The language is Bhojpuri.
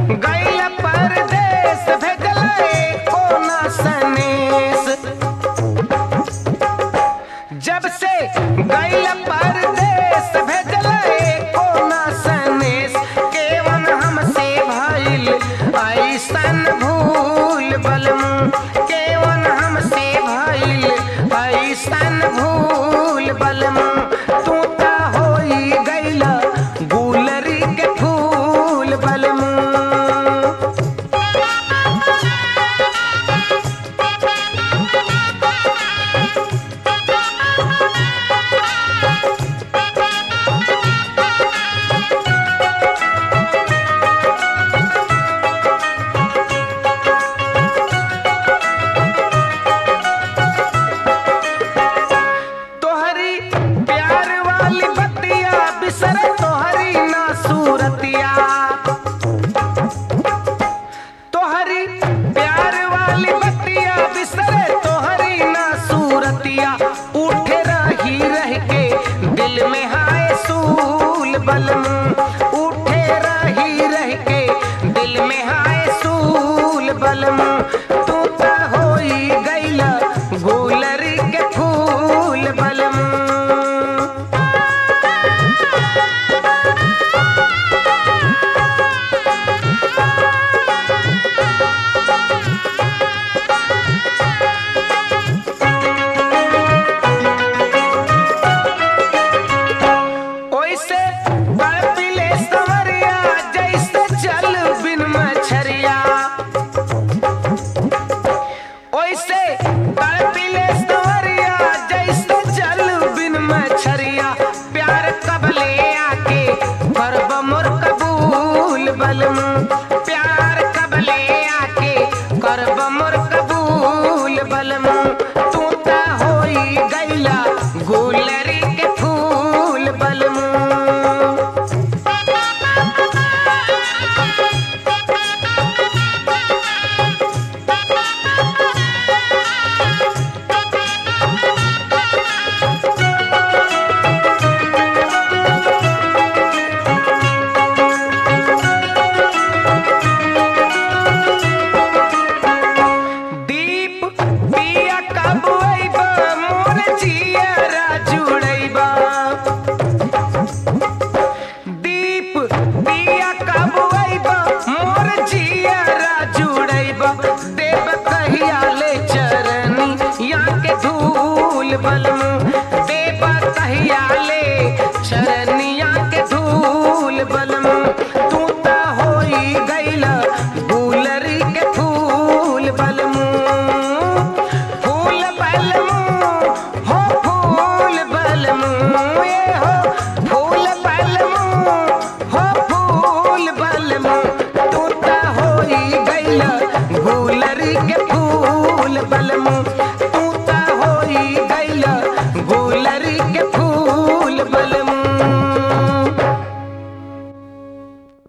गैल परदेस भेजले कोना सनेस। जब से गैल परदेस भेजले कोना सनेस, केवन हमसे भइल ऐसन भूल बलमू, केवन हमसे भइल ऐसन भूल बलमू। तू ता होई गैला गुलरी के फूल बलमू। तोहरी प्यार वाली बत्तिया बिसरे तोहरी ना सूरतिया, तोहरी प्यार वाली बत्तिया बिसरे तोहरी ना सूरतिया। उठे रही रह के दिल में हाय सूल बलमू, उठे रही रह के दिल में हाय सूल बलमू। तू ता होई गैला गुलरी के फूल बलमू। ओइसे तड़पिले संवरिया जैसे जल बिन मछरिया, ओइसे तड़पिले संवरिया जैसे जल बिन मछरिया। प्यार कबले आके करब मोर कबूल बलमू, प्यार कबले आके करब मोर कबूल बलमू। तू ता होई गैला गुलरी के फूल बलमू। दीप पिया कब अइबा मोर जियरा जुड़ैबा, दीप पिया कब अइबा मोर जियरा जुड़ैबा। देव कहिया ले चरनी या के धूल बलमू, देव कहिया ले चरनिया के धूल बलमू। तू ता होई गैला गुलरी के फूल बलमू, फूल बलमू हो फूल बलमू, ये हो फूल बलमू हो फूल बलमू। तू ता होई गैला गुलरी के फूल बलमू।